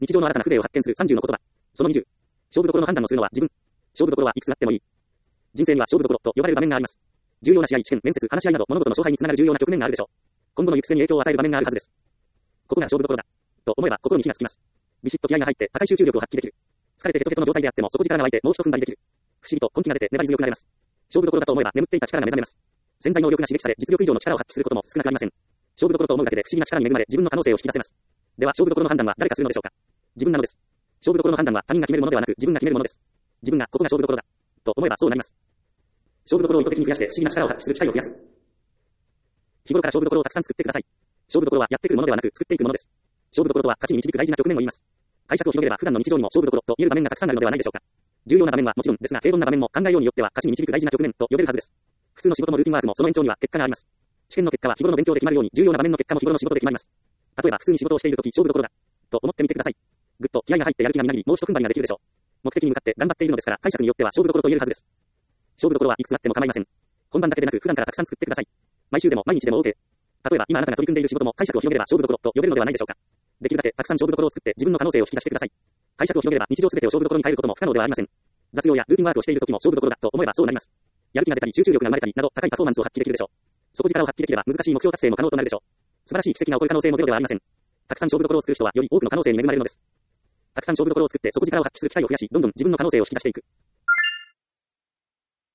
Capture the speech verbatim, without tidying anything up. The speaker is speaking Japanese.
日常の新たな風情を発見するさんじゅうの言葉。そのにじゅう。勝負どころの判断をするのは自分。勝負どころはいくつあってもいい。人生には勝負どころと呼ばれる場面があります。重要な試合、試験、面接、話し合いなど物事の勝敗につながる重要な局面があるでしょう。今後の行く末に影響を与える場面があるはずです。ここが勝負どころだ。と思えば心に火がつきます。ビシッと気合が入って高い集中力を発揮できる。疲れてヘトヘトの状態であっても底力が湧いてもう一踏ん張りできる。不思議と根気が出て粘り強くなれます。勝負どころだと思えば眠っていた力が目覚めます。潜在能力が刺激され実力以上の力を発揮することも少なくありません。勝負どころと思うだけで不思議な力に恵まれ自分の可能性を引き出せます。では勝負どころの判断は誰がするのでしょうか。自分なのです。勝負どころの判断は他人が決めるものではなく自分が決めるものです。自分がここが勝負どころだと思えばそうなります。勝負どころを意図的に増やして不思議な力を発揮する機会を増やす。日頃から勝負どころをたくさん作ってください。勝負どころはやってくるものではなく作っていくものです。勝負どころとは勝ちに導く大事な局面を言います。解釈を広げれば普段の日常にも勝負どころと言える場面がたくさんあるのではないでしょうか。重要な場面はもちろんですが平凡な場面も考えようによっては勝ちに導く大事な局面と呼べるはずです。普通の仕事もルーティンワークもその延長には結果があります。試験の結果は日頃の勉強で決まるように重要な場面の結果も日頃の仕事で決まります。例えば普通に仕事をしているとき勝負どころだと思ってみてください。ぐっと気合が入ってやる気がみなぎりもう一踏ん張りができるでしょう。目的に向かって頑張っているのですから解釈によっては勝負どころと言えるはずです。勝負どころはいくつあっても構いません。本番だけでなく普段からたくさん作ってください。毎週でも毎日でも OK。例えば今あなたが取り組んでいる仕事も解釈を広げれば勝負どころと呼べるのではないでしょうか。できるだけたくさん勝負どころを作って自分の可能性を引き出してください。解釈を広げれば日常すべてを勝負どころに変えることも不可能ではありません。雑用やルーティンワークをしている時も勝負どころだと思えばそうなります。やる気が出たり集中力が生まれたりなど高いパフォーマンスを発揮できるでしょう。底力を発揮できれば難しい目標達成も可能となるでしょう。素晴らしい奇跡が起こる可能性もゼロではありません。たくさん勝負どころを作る人はより多くの可能性に恵まれるのです。たくさん勝負どころを作って底力を発揮する機会を増やしどんどん自分の可能性を引き出していく。